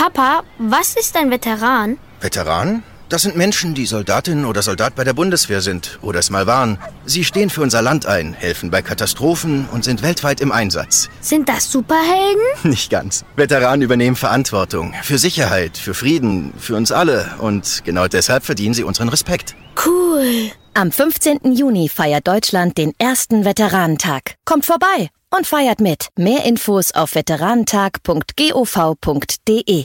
Papa, was ist ein Veteran? Veteran? Das sind Menschen, die Soldatin oder Soldat bei der Bundeswehr sind oder es mal waren. Sie stehen für unser Land ein, helfen bei Katastrophen und sind weltweit im Einsatz. Sind das Superhelden? Nicht ganz. Veteranen übernehmen Verantwortung für Sicherheit, für Frieden, für uns alle. Und genau deshalb verdienen sie unseren Respekt. Cool. Am 15. Juni feiert Deutschland den ersten Veteranentag. Kommt vorbei und feiert mit. Mehr Infos auf veteranentag.gov.de.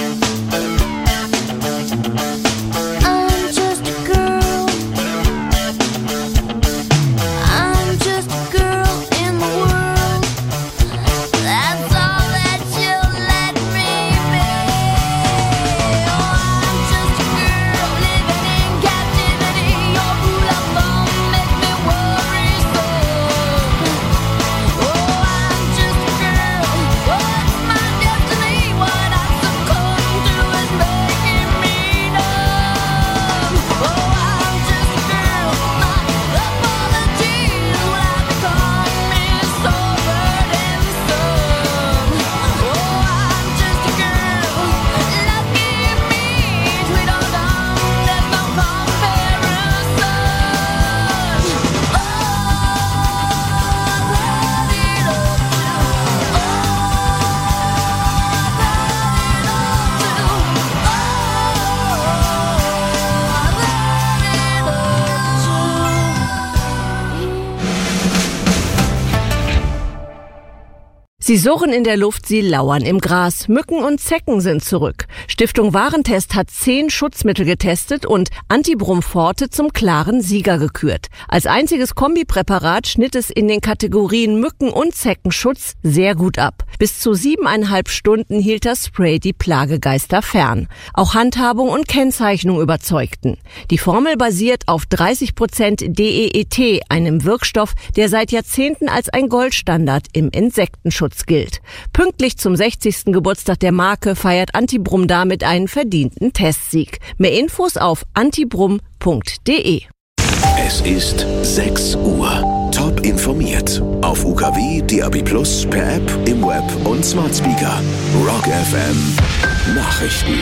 Sie surren in der Luft, sie lauern im Gras. Mücken und Zecken sind zurück. Stiftung Warentest hat 10 Schutzmittel getestet und Antibrum Forte zum klaren Sieger gekürt. Als einziges Kombipräparat schnitt es in den Kategorien Mücken- und Zeckenschutz sehr gut ab. Bis zu 7,5 Stunden hielt das Spray die Plagegeister fern. Auch Handhabung und Kennzeichnung überzeugten. Die Formel basiert auf 30% DEET, einem Wirkstoff, der seit Jahrzehnten als ein Goldstandard im Insektenschutz gilt. Pünktlich zum 60. Geburtstag der Marke feiert Antibrum damit einen verdienten Testsieg. Mehr Infos auf antibrum.de. Es ist 6 Uhr. Top informiert. Auf UKW, DAB+, per App, im Web und Smart Speaker. Rock FM. Nachrichten.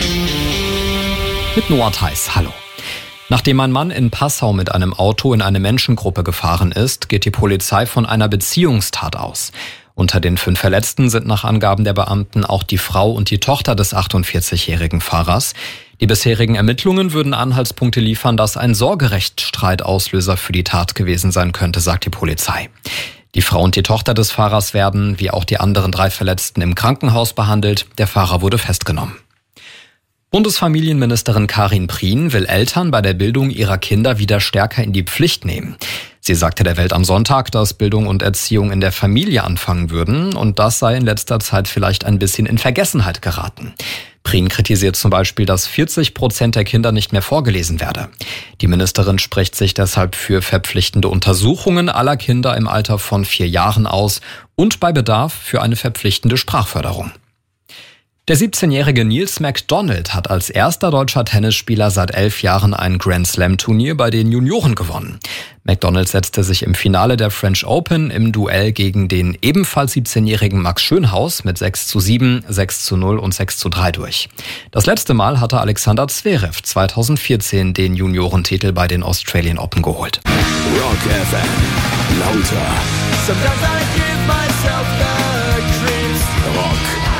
Mit Noah Theis. Hallo. Nachdem ein Mann in Passau mit einem Auto in eine Menschengruppe gefahren ist, geht die Polizei von einer Beziehungstat aus. Unter den 5 Verletzten sind nach Angaben der Beamten auch die Frau und die Tochter des 48-jährigen Fahrers. Die bisherigen Ermittlungen würden Anhaltspunkte liefern, dass ein Sorgerechtsstreit Auslöser für die Tat gewesen sein könnte, sagt die Polizei. Die Frau und die Tochter des Fahrers werden, wie auch die anderen 3 Verletzten, im Krankenhaus behandelt. Der Fahrer wurde festgenommen. Bundesfamilienministerin Karin Prien will Eltern bei der Bildung ihrer Kinder wieder stärker in die Pflicht nehmen. Sie sagte der Welt am Sonntag, dass Bildung und Erziehung in der Familie anfangen würden und das sei in letzter Zeit vielleicht ein bisschen in Vergessenheit geraten. Prien kritisiert zum Beispiel, dass 40% der Kinder nicht mehr vorgelesen werde. Die Ministerin spricht sich deshalb für verpflichtende Untersuchungen aller Kinder im Alter von 4 Jahren aus und bei Bedarf für eine verpflichtende Sprachförderung. Der 17-jährige Niels McDonald hat als erster deutscher Tennisspieler seit 11 Jahren ein Grand-Slam-Turnier bei den Junioren gewonnen. McDonald setzte sich im Finale der French Open im Duell gegen den ebenfalls 17-jährigen Max Schönhaus mit 6:7, 6:0 und 6:3 durch. Das letzte Mal hatte Alexander Zverev 2014 den Juniorentitel bei den Australian Open geholt. Rock FM. Lauter. Sometimes I give myself the creeps. Rock.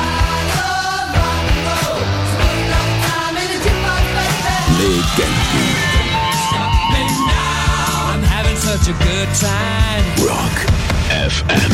Legenden. Rock FM.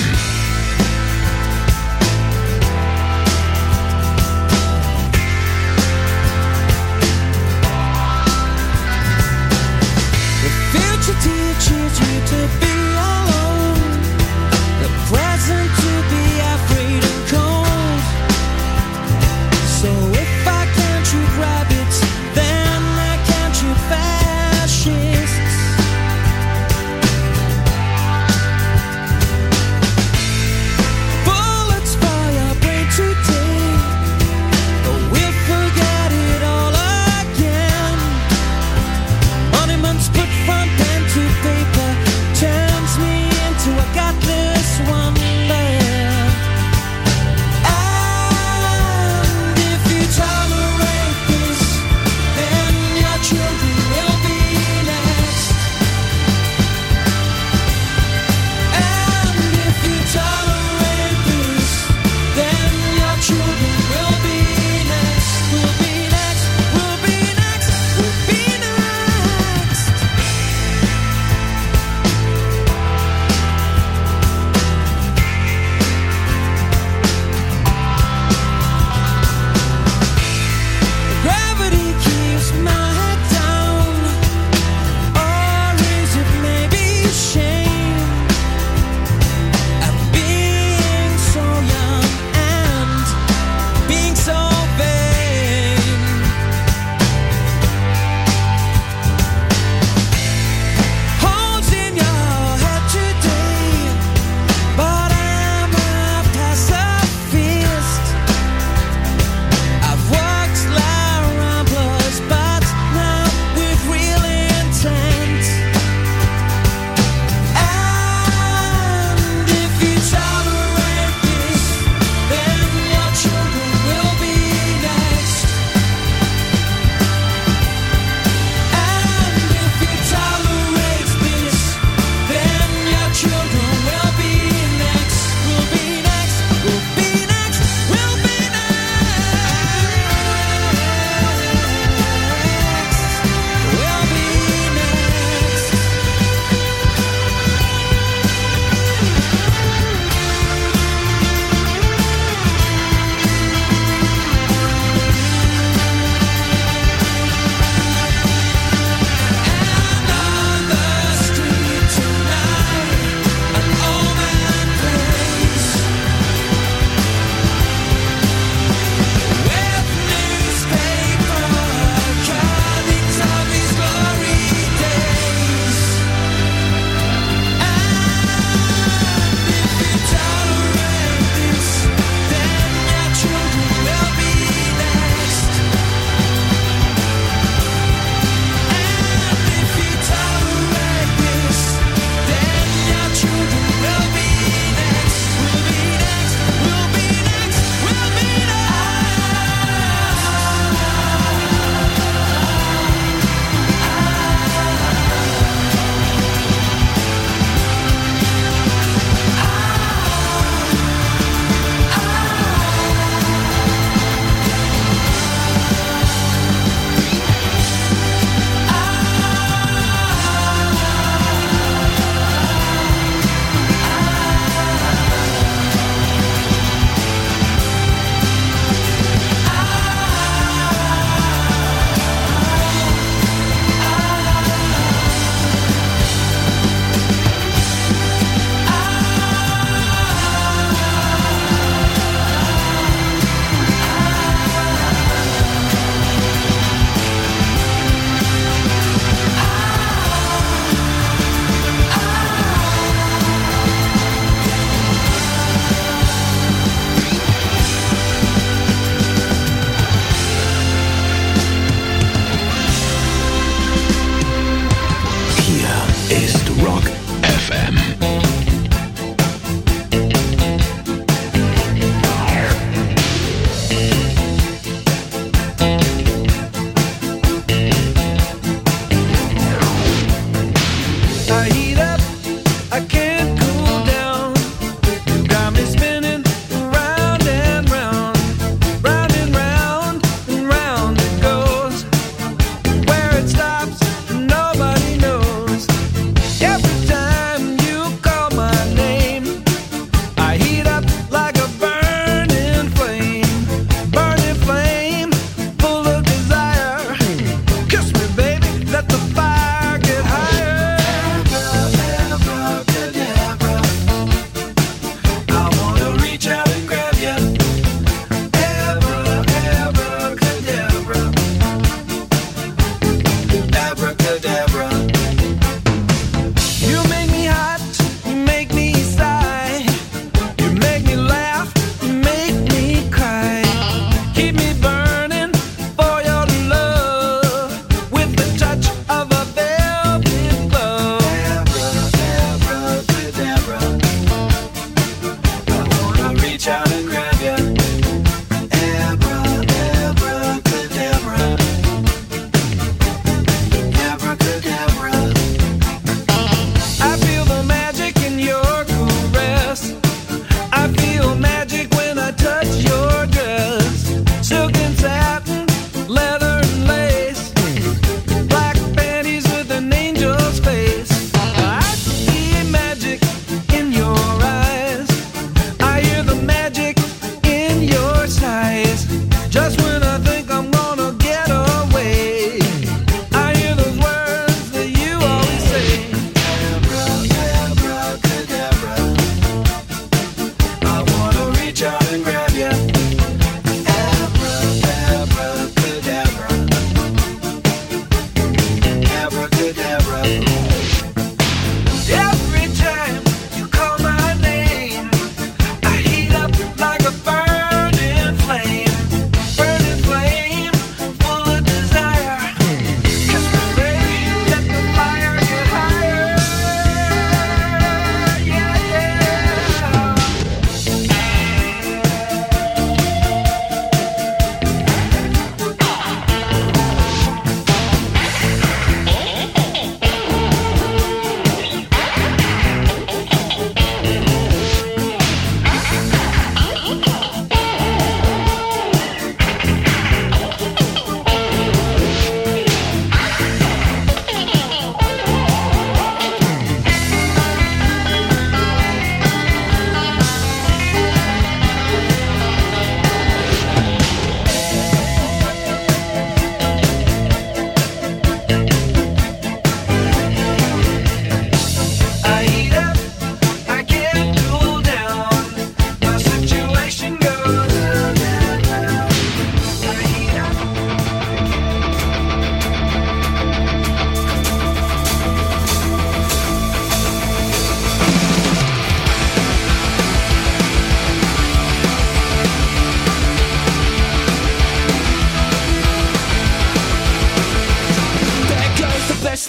The future teaches you to be alone. The present to be afraid and cold. So if I can't shoot rabbits, then I can't shoot fascists. Bullets fire brain today, but we'll forget it all again. Monuments put front pen to paper.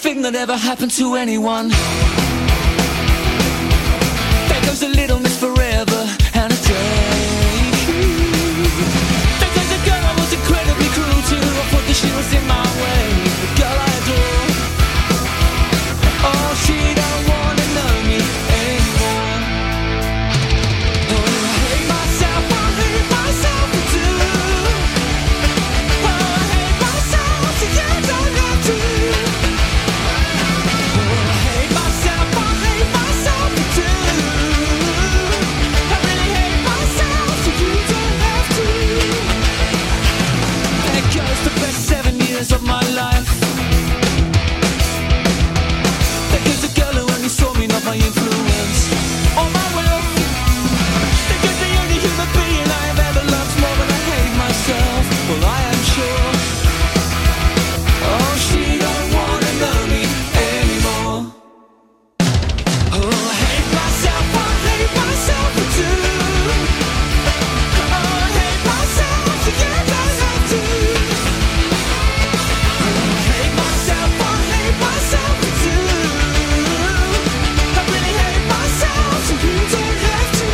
thing that ever happened to anyone. There goes a little miss forever and a day. There goes a girl I was incredibly cruel to. I thought that she was in my way, the girl I adore. Oh, she don't wanna know me anymore. Oh, I hate myself too. Oh, I hate myself, so you don't have to. Oh, I hate myself too. I really hate myself, so you don't have to. There goes the best 7 years of my life. There goes a girl who only saw me, not my influence or my wealth. There goes the only human being I have ever loved more than I hate myself. Well, I am sure. Oh, she don't wanna know me anymore. Oh, I hate myself too. Oh, I hate myself, so you don't have to. Oh, I hate myself too. I really hate myself, so you don't have to.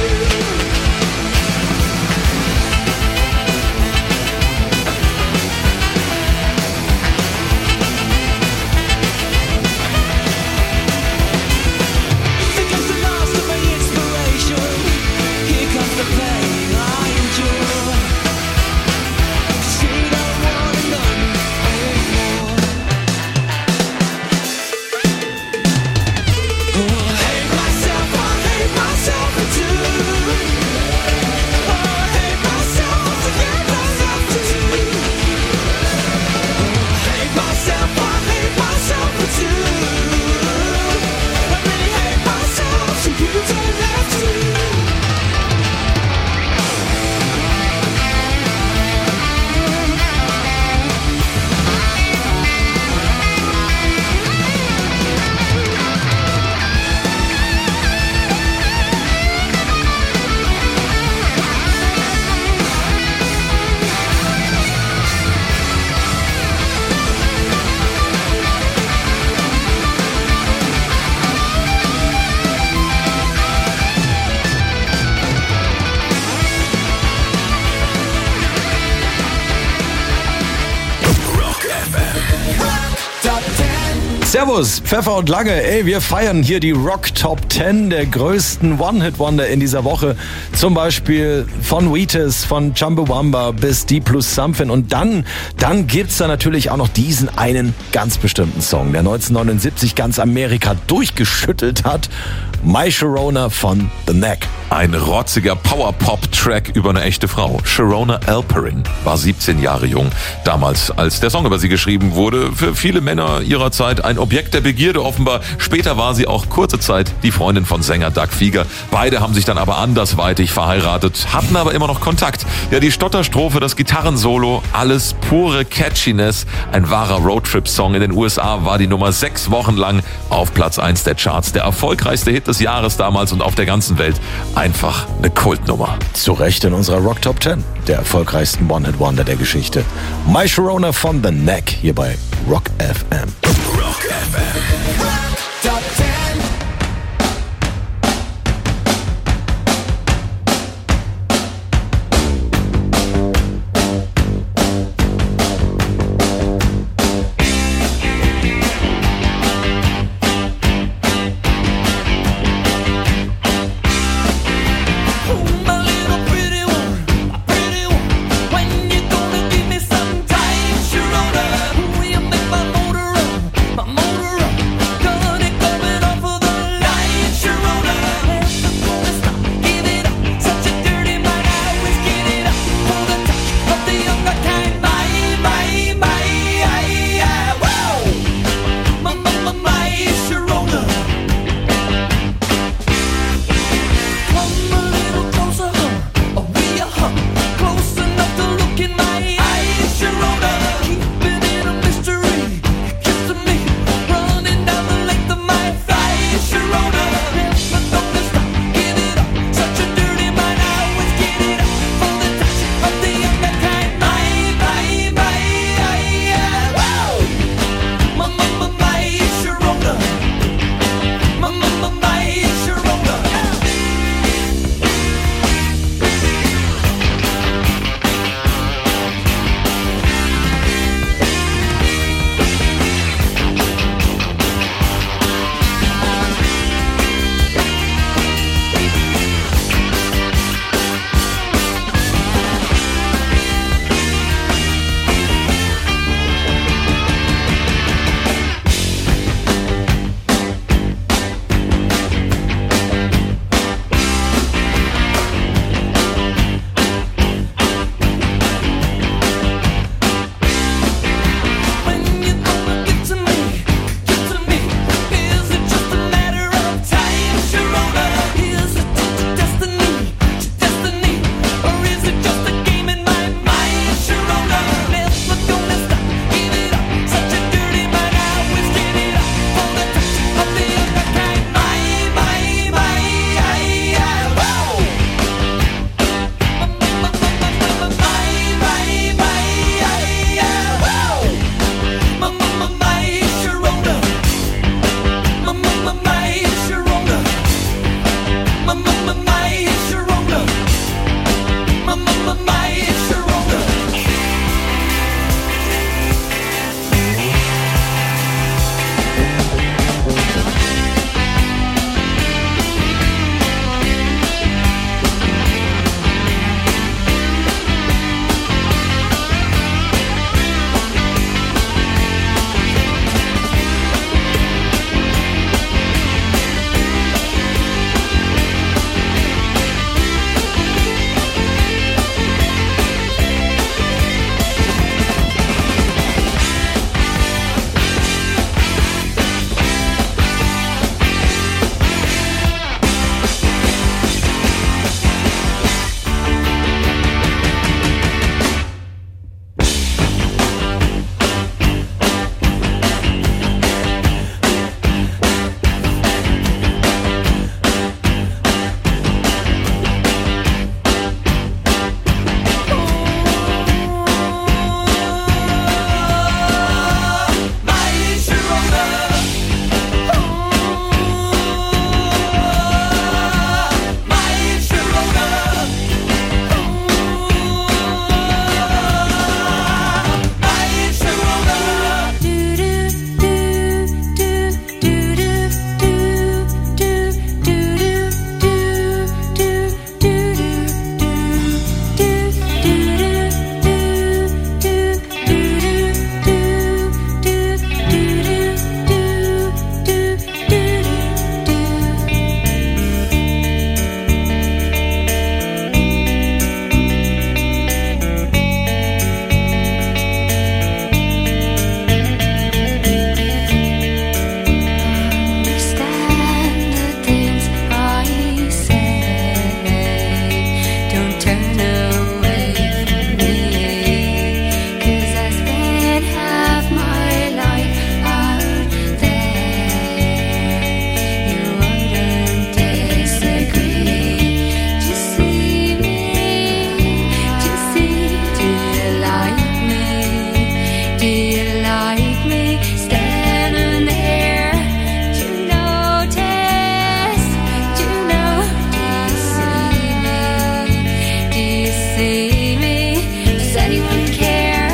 There goes the last of my inspiration. Here comes the pain I endure. She don't wanna know me anymore. Oh, I hate myself too. Oh, I hate myself, so you don't have to. Oh, I hate myself too. I really hate myself, so you don't have to. Rock FM. Top 10. Servus, Pfeffer und Lange. Ey, wir feiern hier die Rock Top 10 der größten One-Hit-Wonder in dieser Woche. Zum Beispiel von Wheatus, von Chumbawamba bis Deep Blue Something. Und dann gibt's da natürlich auch noch diesen einen ganz bestimmten Song, der 1979 ganz Amerika durchgeschüttelt hat. My Sharona von The Knack. Ein rotziger Power-Pop-Track über eine echte Frau. Sharona Alperin war 17 Jahre jung. Damals, als der Song über sie geschrieben wurde, für viele Männer ihrer Zeit ein Objekt der Begierde offenbar. Später war sie auch kurze Zeit die Freundin von Sänger Doug Fieger. Beide haben sich dann aber andersweitig verheiratet, hatten aber immer noch Kontakt. Ja, die Stotterstrophe, das Gitarrensolo, alles pure Catchiness. Ein wahrer Roadtrip-Song in den USA war die Nummer 6 Wochen lang auf Platz 1 der Charts. Der erfolgreichste Hit des Jahres damals und auf der ganzen Welt. Einfach eine Kultnummer. Zu Recht in unserer Rock Top 10, der erfolgreichsten One-Hit-Wonder der Geschichte. My Sharona von The Knack, hier bei Rock FM. Rock FM. Top 10. When you gonna give me some time, Sharona? Will you make my motor run? My motor run. Do you like me standing there? Do you notice? Do you know? Do you see me? Does anyone care?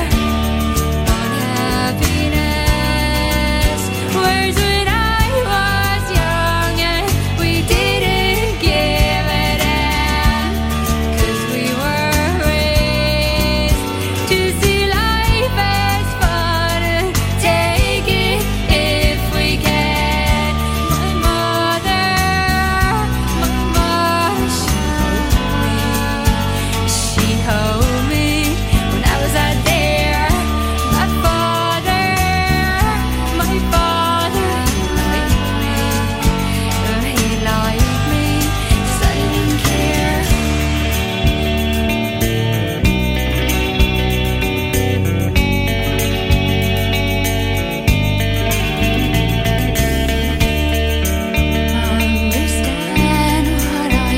Unhappiness. Where's when I was young and we didn't give it in? 'Cause we were raised to see life as fun and take it if we can. My mother she held me when I was out there. My father, he liked me, so I didn't care. Understand what I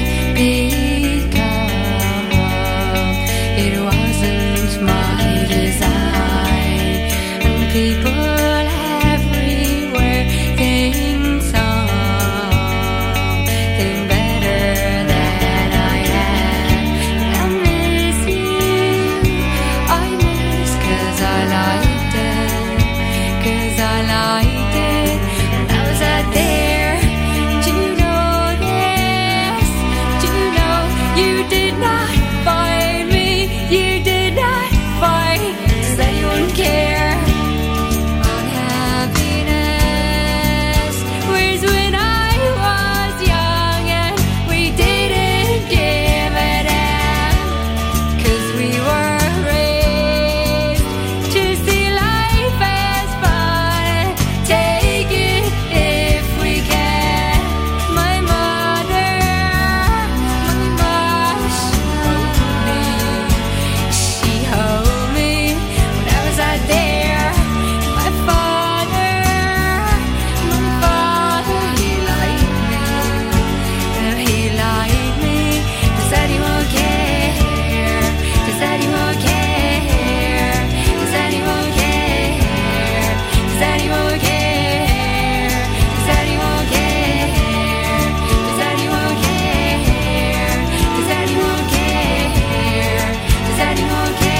become. It wasn't my design, and people everywhere think something better than I am. But I miss you, I miss 'cause I liked it, 'cause I liked it when I was out there. Do you know this? Do you know you did not find me? You did not find. Does anyone care? Unhappiness. Where's when I was young and we didn't give it in? 'Cause we were raised to see life as fun and take it if we can. My mother she held me when I was out there. My father, he liked me. He liked me. Does anyone care? Does anyone care? Does anyone care? Does anyone care? Does anyone care? Does anyone care? Does anyone care? Does anyone care?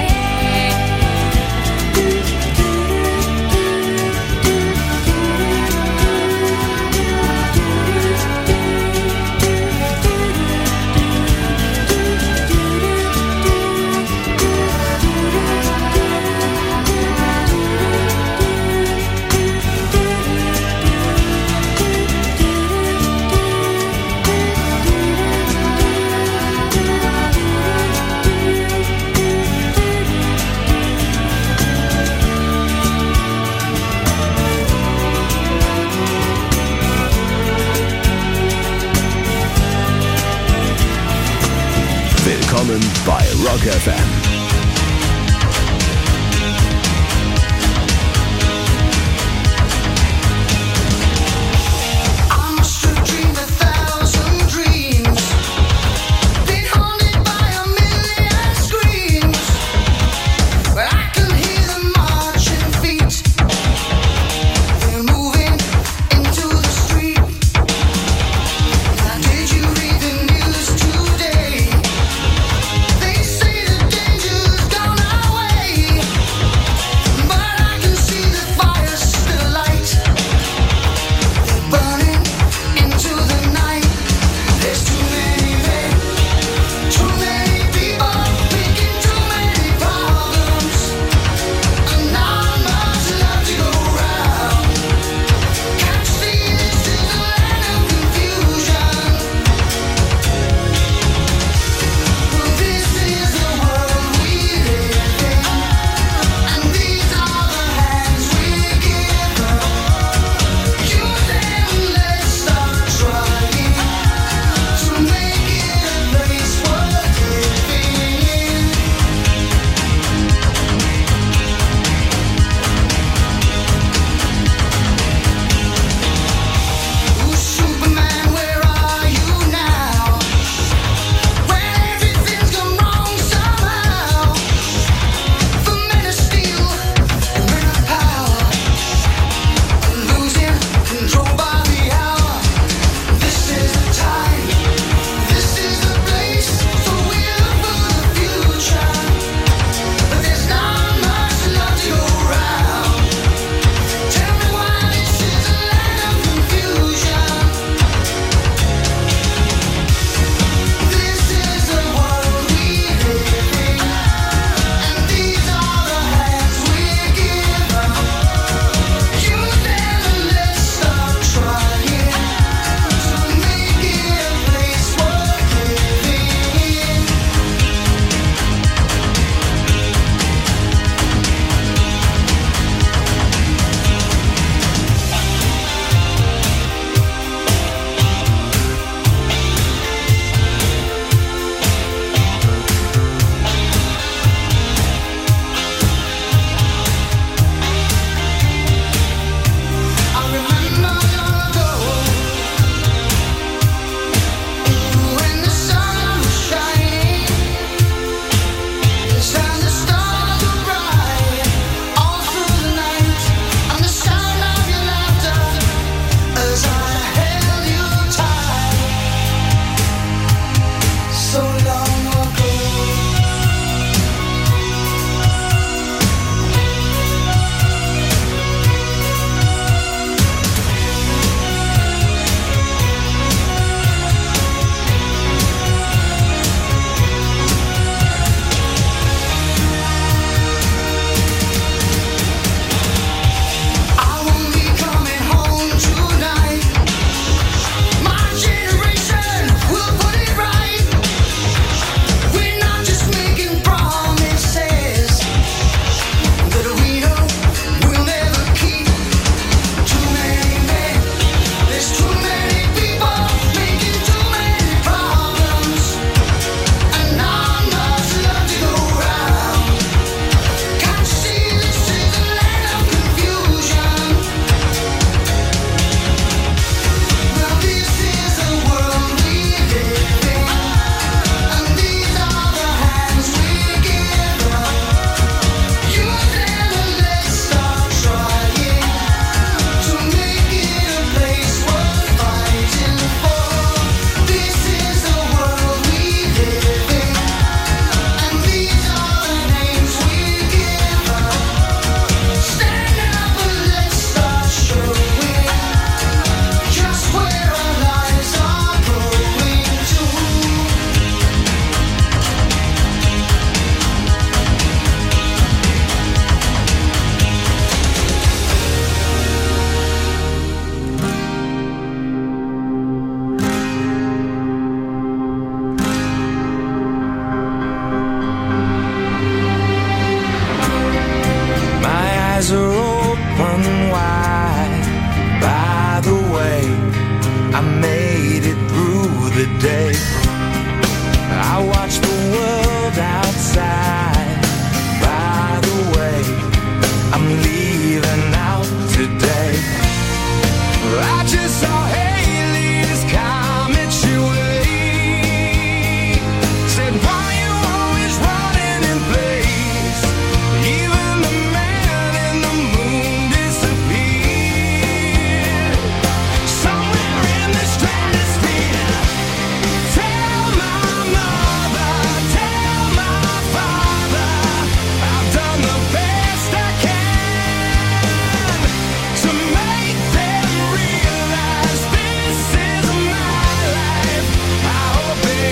Willkommen bei Rock FM. Did you read the news today? They say the danger eyes are open wide. By the way, I made it through the day. I watched the world outside. By the way, I'm leaving out today. I just saw Haley's comet way. Said, why you always running in place? Even the man in the moon disappeared. Somewhere in the stratosphere. Tell my mother, tell my father, I've done the best I can to make them realize this is my life. I hope they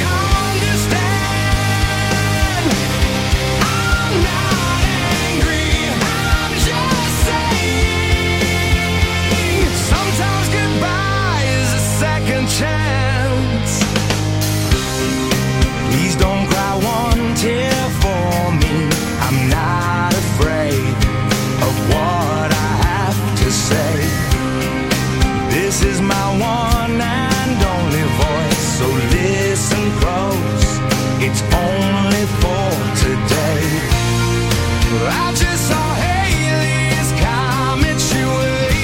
understand. I'm not angry, I'm just saying, sometimes goodbye is a second chance. Please don't cry one tear for me. I'm not afraid of what I have to say. This is my one and only voice, so listen close. It's only for today. I just saw Haley's comet way.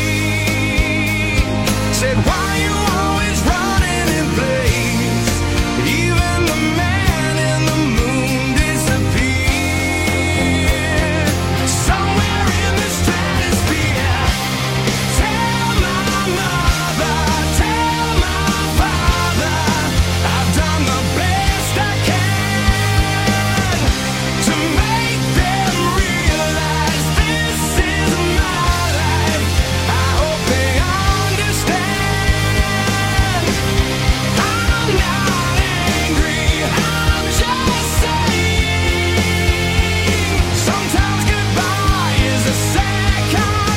Said, why you always running in place? Even the man in the moon disappeared. Somewhere in the stratosphere. Tell my mother, tell my father, I've done the best I can to make them realize this is my life. I hope they understand. I'm not angry, I'm just saying, sometimes goodbye is a second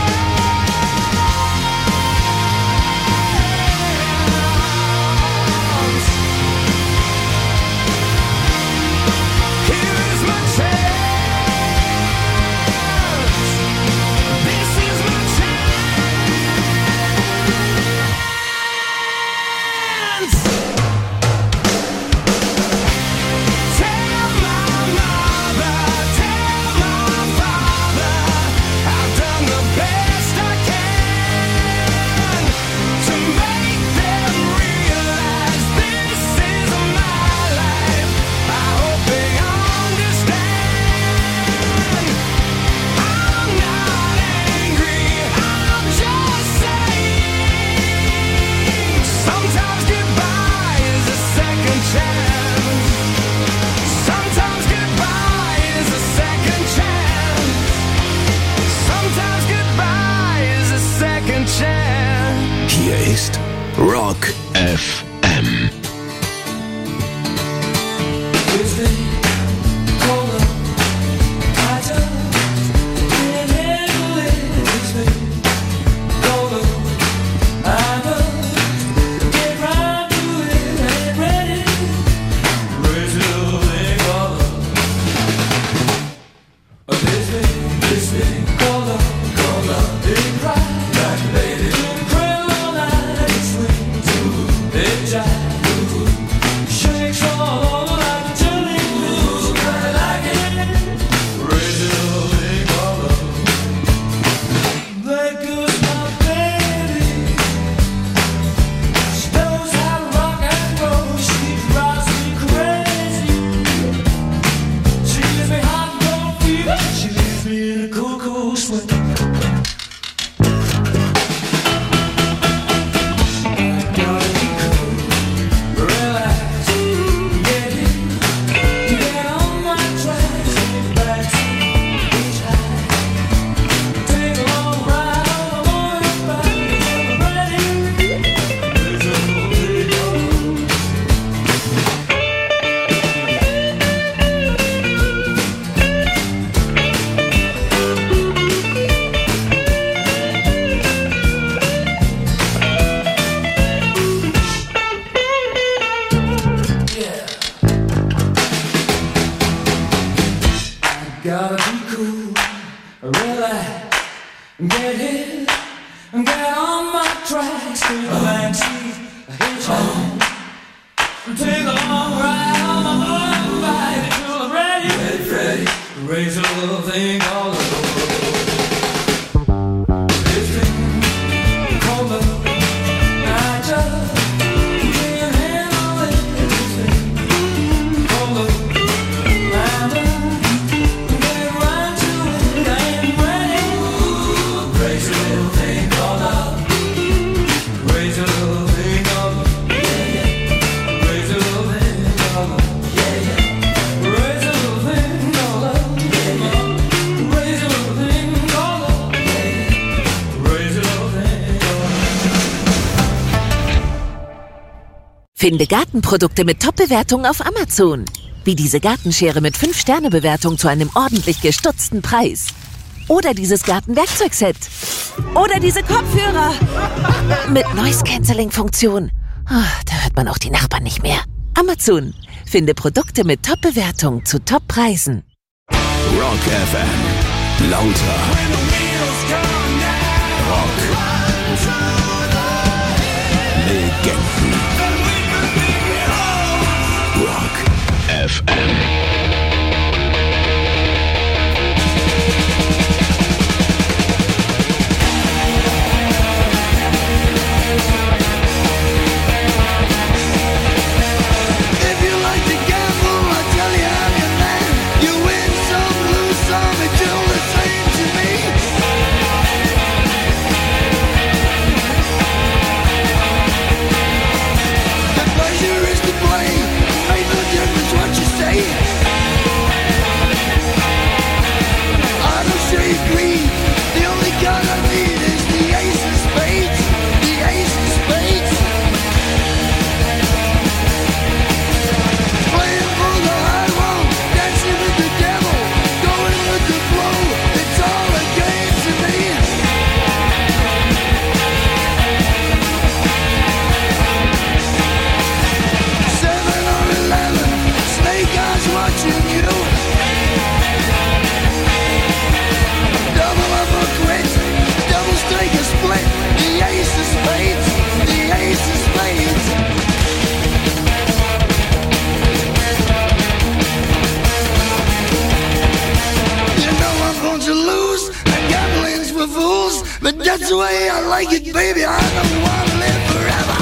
chance. Here's my chance. This is my chance. Tell my mother, tell my father, I've done the best I can to make them realize this is my life. I hope they understand. I'm not angry, I'm just saying, sometimes goodbye is a second chance. Sometimes goodbye is a second chance. Sometimes goodbye is a second chance. Hier ist Rock FM. Get hit, get on my tracks, take a backseat, a hitchhike. Take a long ride on my motorbike until I'm ready. Raise a little thing called this thing called love. I just can't handle it. This thing called love. And get right to it. I ain't ready. Raise a little thing called love. Raise a little thing called love. Finde Gartenprodukte mit Top-Bewertungen auf Amazon. Wie diese Gartenschere mit 5-Sterne-Bewertung zu einem ordentlich gestutzten Preis. Oder dieses Gartenwerkzeugset. Oder diese Kopfhörer. Mit Noise-Canceling-Funktion. Oh, da hört man auch die Nachbarn nicht mehr. Amazon. Finde Produkte mit Top-Bewertung zu Top-Preisen. Rock FM. Lauter. Rock. Legenden. Rock FM. That's the way I like it, baby. I don't want to live forever.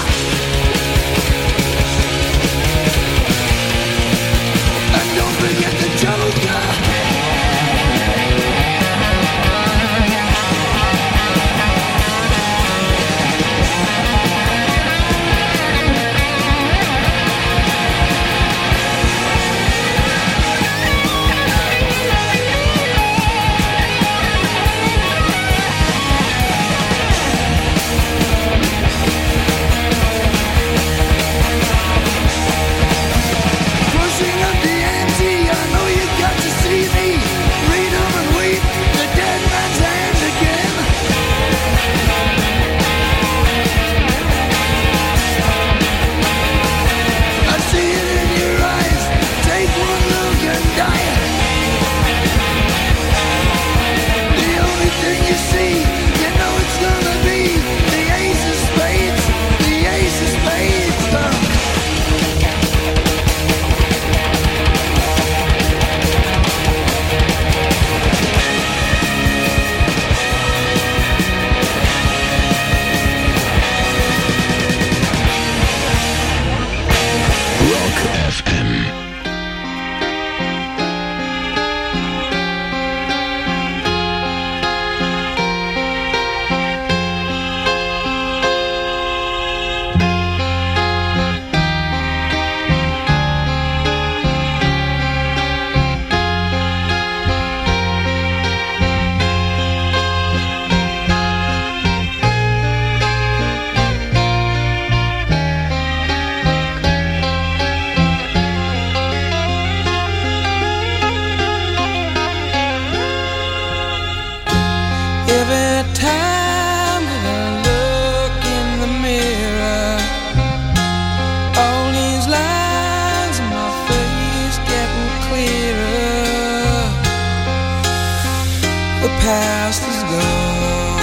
And don't forget the Joker. past is gone.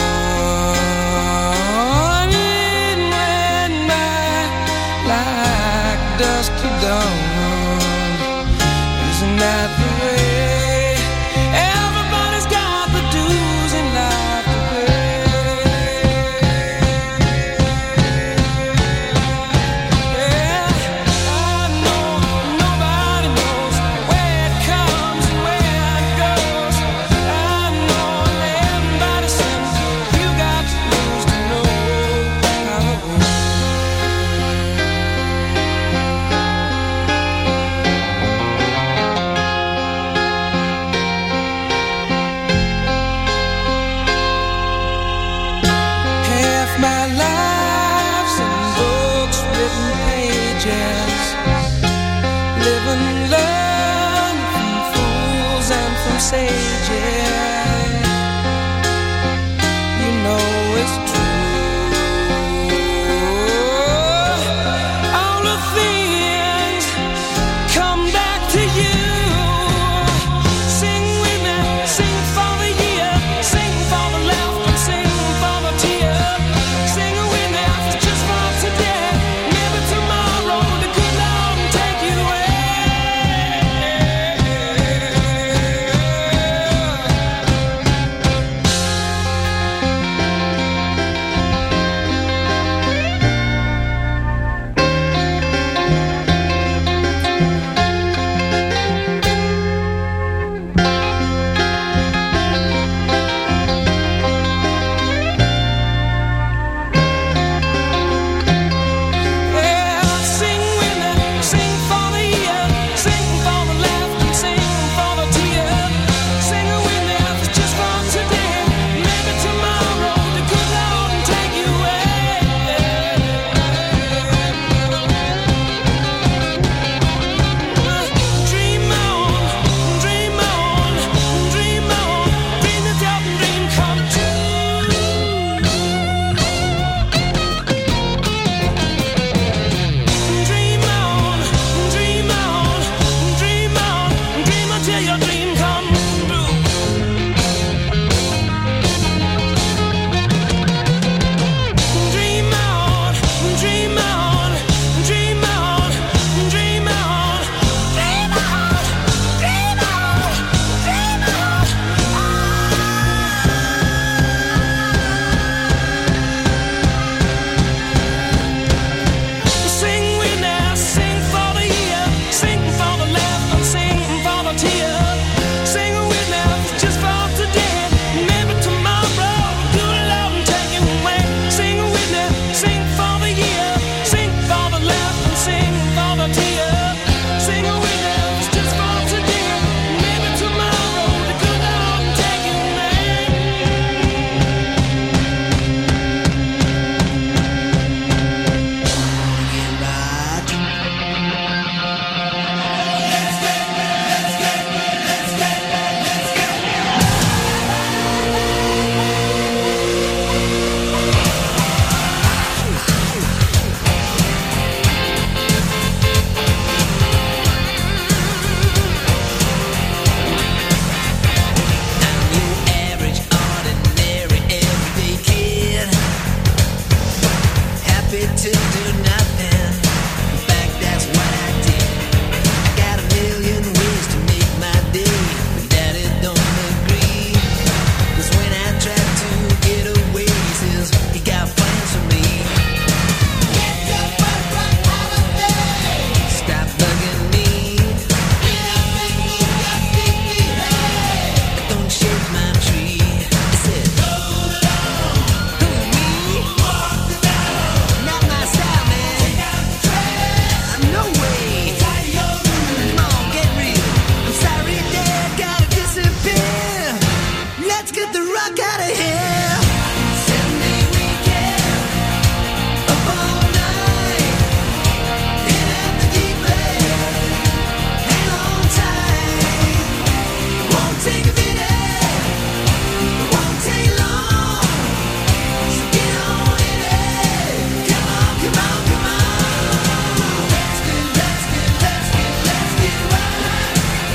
rock out of here. 7-day weekend, up all night, in at the deep end, hang on tight. Won't take a minute, won't take long, so get on in it. Come on, come on, come on. Let's get right. Let's get right.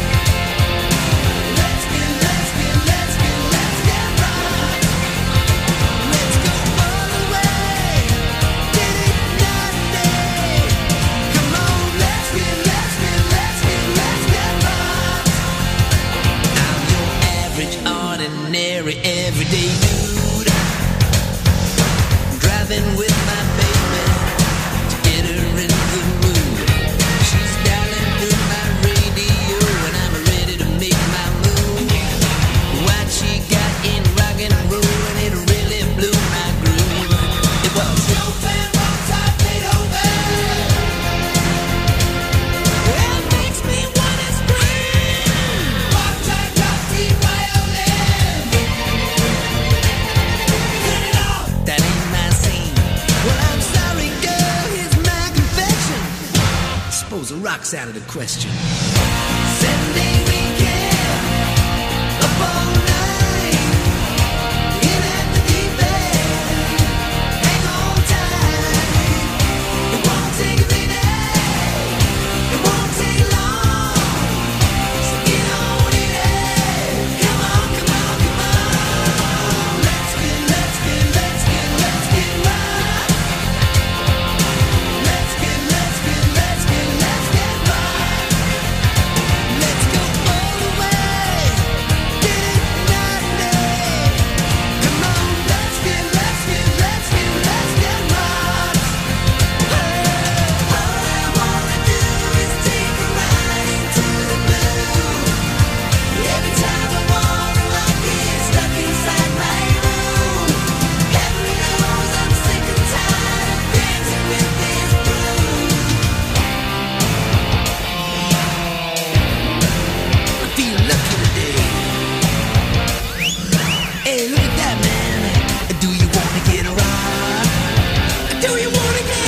Let's get right. Let's go all the way. Get it night and day. Come on, let's get right. I'm your average, ordinary, everyday dude, driving with my baby to get her in the mood. She's dialing through my radio and I'm ready to make my move. What she got in rock and roll and it really blew my groove. It was Chopin, Mozart, Beethoven. It makes me wanna scream. Mozart, Rossi, violin. Turn it off. That ain't my scene. Well, I'm sorry, girl, here's my confession. Suppose the rock's out of the question. 7-day weekend, up all night, in at the deep end, hang on tight. It won't take a minute, it won't take long, so get on in it. Come on, come on, come on. Let's get right. Let's get right. Let's go all the way. Get it night and day. Come on, let's get right. All I wanna do is take a ride into the blue. Every time I wanna rock it, stuck inside my room. Heaven knows I'm sick and tired of dancing with this blues. I feel lucky today. Hey, look at that, man. Do you wanna get a ride? Do you wanna get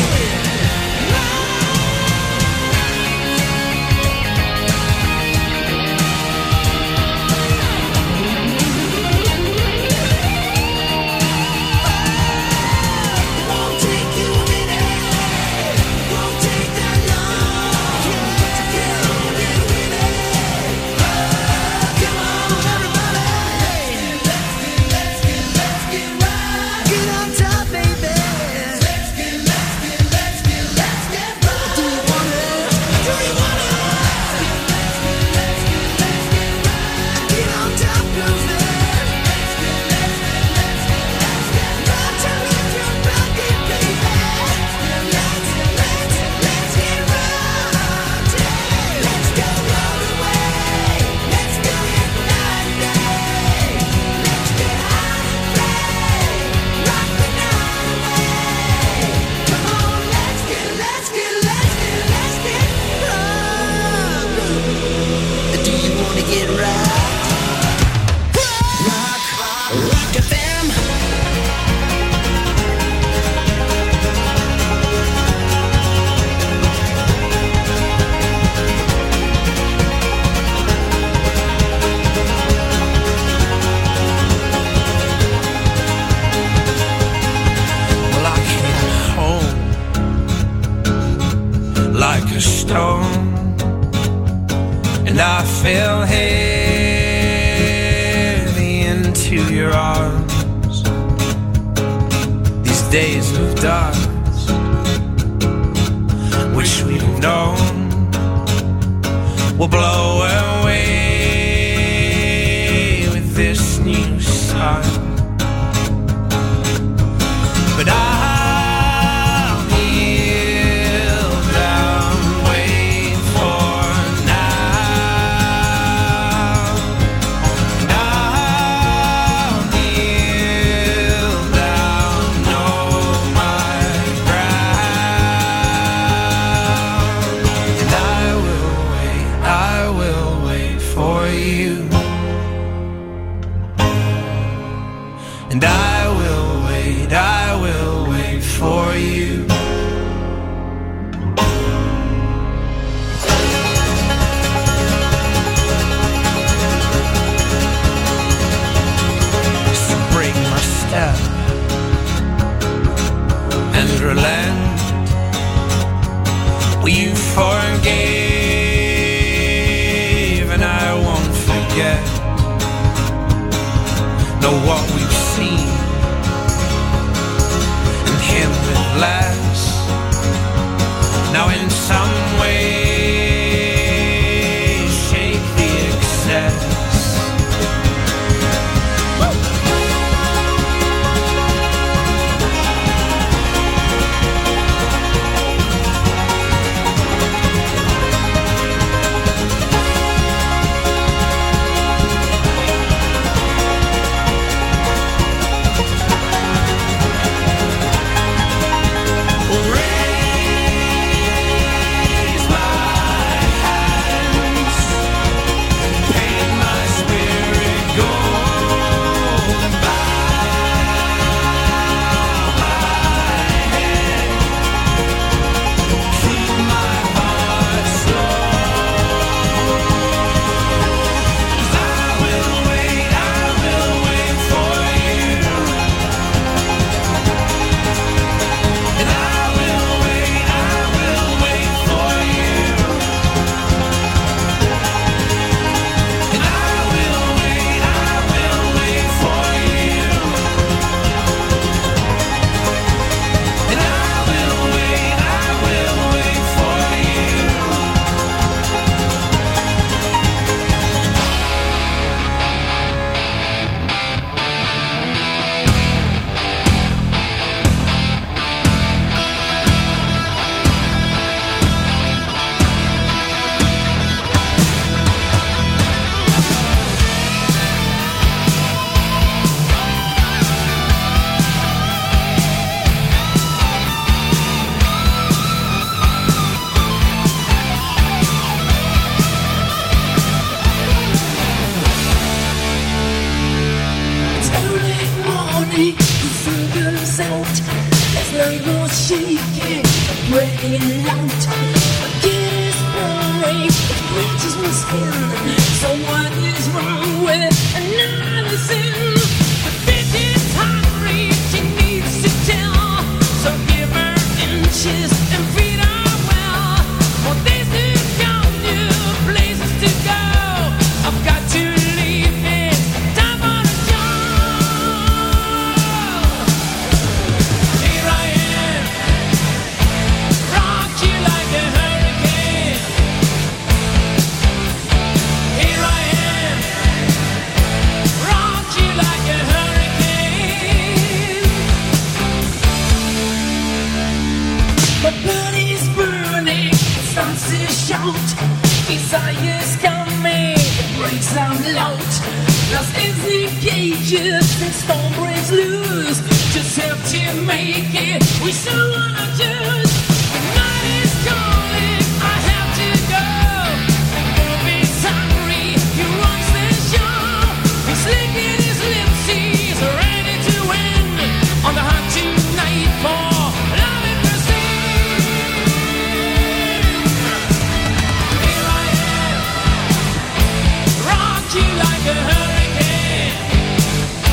Won't take you a minute, won't take that long. To get on in with it. Come on, everybody. Let's get right. Get on top, baby. Let's get right. Do you wanna? Get on top, groovy. Rock to rock your body, baby. Let's get right. Let's go all the way. Let's go night and day. Let's get high and play. Rock the night away. Come on, let's get right. Do you wanna get right? Rock FM. Well, I came home like a stone, and I fell heavy into your arms. These days of dust, which we've known, will blow away with this new sun. But I'll kneel down, wait for now. And I'll kneel down, know my ground. And I will wait for you. And I will wait for you. So break my step and relent. Well, you forgave and I won't forget. Know what we've seen and him with less. Now in some way shake the excess.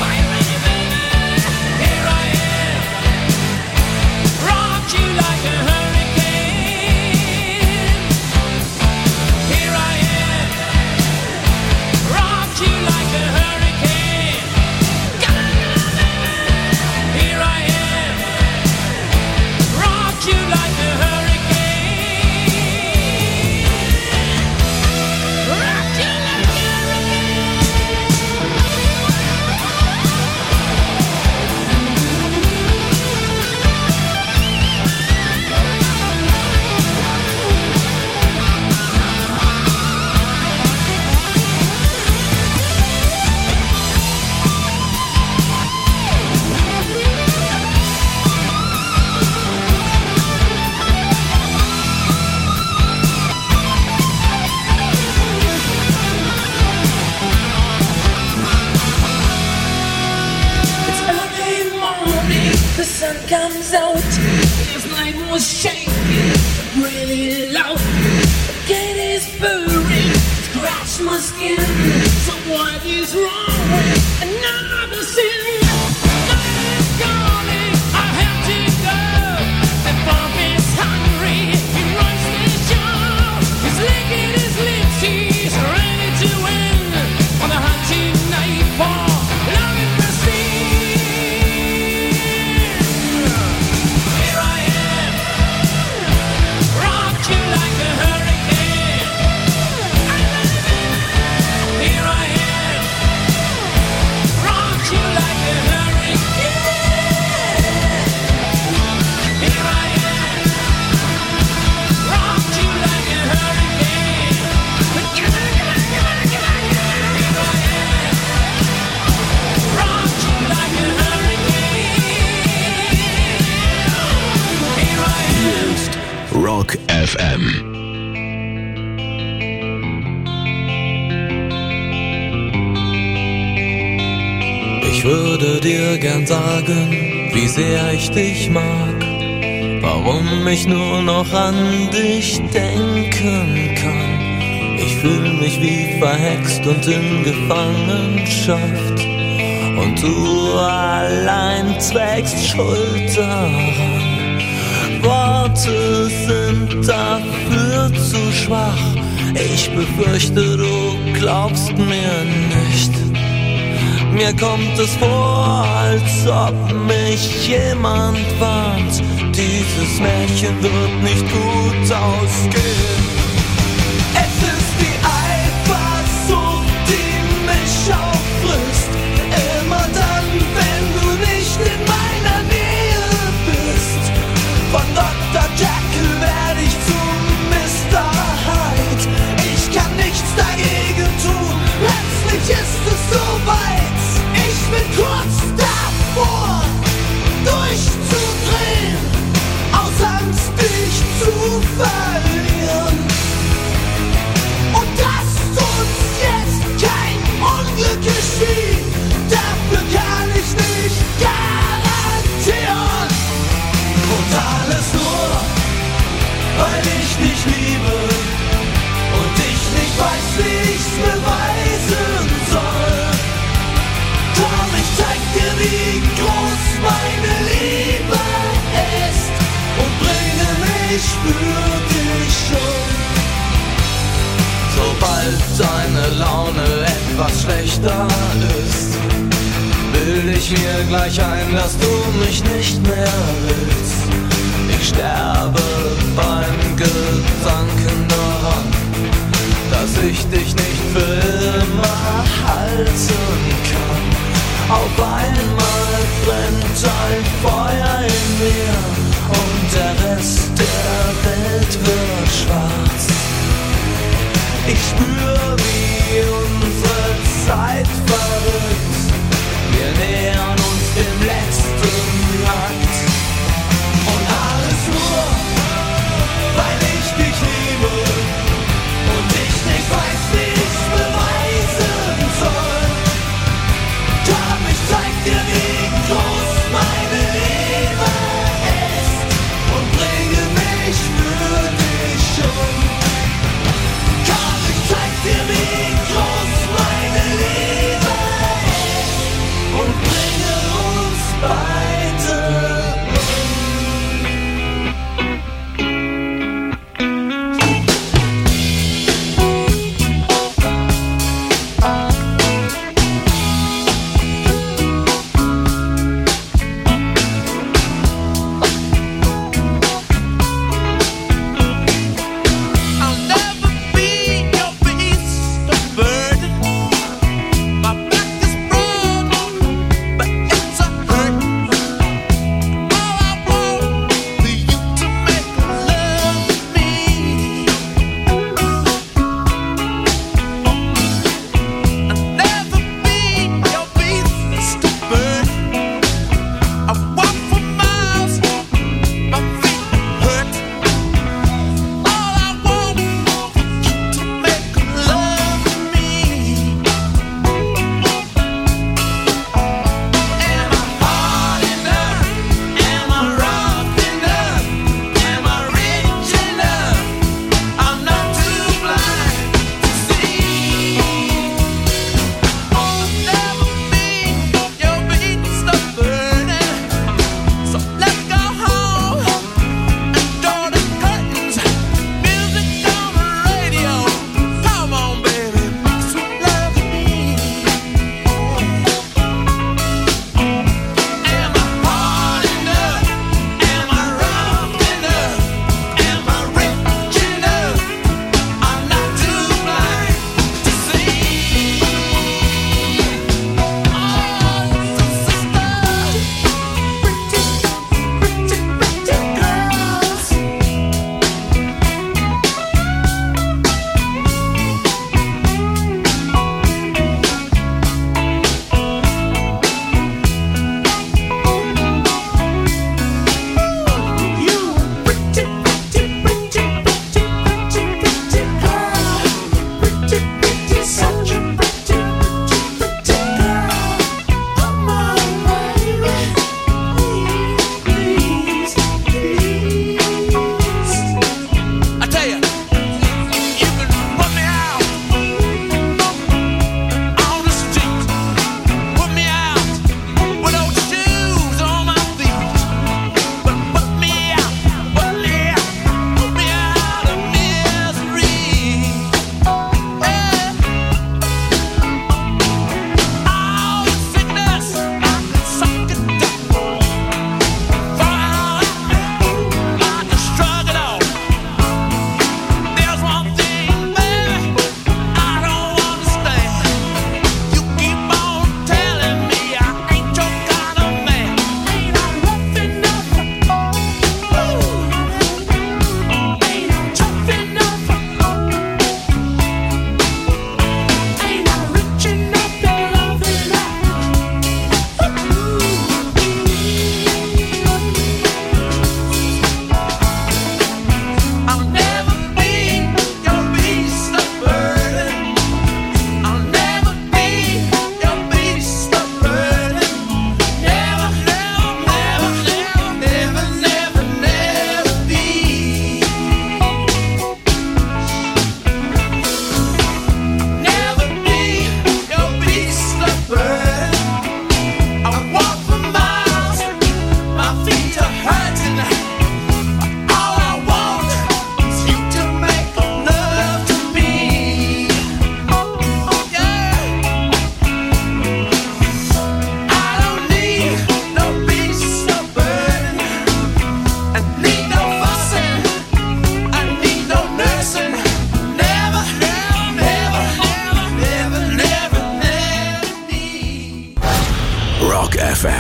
Rock you like a hurricane. The sun comes out. Last night was shaking really loud. The cat is purring, scratch my skin. So what is wrong with another sin? Night is calling, I have to go. The bomb is hungry, he runs the show. He's licking his lips, he's ready to win. On a hunting night for love and mercy. Here I am, rock you like a hurricane. Here I am, rock you like a hurricane. Here I am, rock you like a hurricane. Here I am, rock you like a hurricane. Here I am. Hier ist Rock FM. Ich würde dir gern sagen, wie sehr ich dich mag, warum ich nur noch an dich denken kann. Ich fühl mich wie verhext und in Gefangenschaft, und du allein trägst Schuld daran. Worte sind dafür zu schwach, ich befürchte, du glaubst mir nicht. Mir kommt es vor, als ob mich jemand warnt. Dieses Märchen wird nicht gut ausgehen. Es ist die Eifersucht, die mich auffrisst. Immer dann, wenn du nicht in meiner Nähe bist. Von Dr. Jekyll werde ich zum Mr. Hyde. Ich kann nichts dagegen tun, plötzlich ist es soweit. Ich bin kurz davor, durchzudrehen, aus Angst dich zu verlieren. Und dass uns jetzt kein Unglück geschieht, dafür kann ich nicht garantieren. Und alles nur, weil ich dich liebe und ich nicht weiß, wie ich's beweisen soll. Komm, ich zeig dir, wie groß meine Liebe ist und bringe mich für dich um. Sobald deine Laune etwas schlechter ist, bild ich mir gleich ein, dass du mich nicht mehr willst. Ich sterbe beim Gedanken daran, dass ich dich nicht für immer halten kann. Auf einmal brennt ein Feuer in mir und der Rest der Welt wird schwarz. Ich spür, wie unsere Zeit verrückt. Wir nähern uns dem letzten Akt. Und alles nur, weil ich dich liebe und ich nicht weiß, wie ich's beweisen soll. Komm, ich zeig dir, wie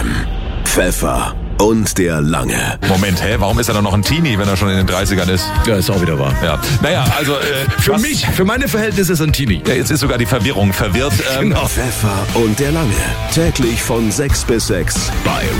Pfeffer und der Lange. Moment, warum ist er dann noch ein Teenie, wenn er schon in den 30ern ist? Ja, ist auch wieder wahr. Ja. Naja, also... für meine Verhältnisse ist er ein Teenie. Ja, jetzt ist sogar die Verwirrung verwirrt. Genau. Pfeffer und der Lange. Täglich von 6 bis 6 bei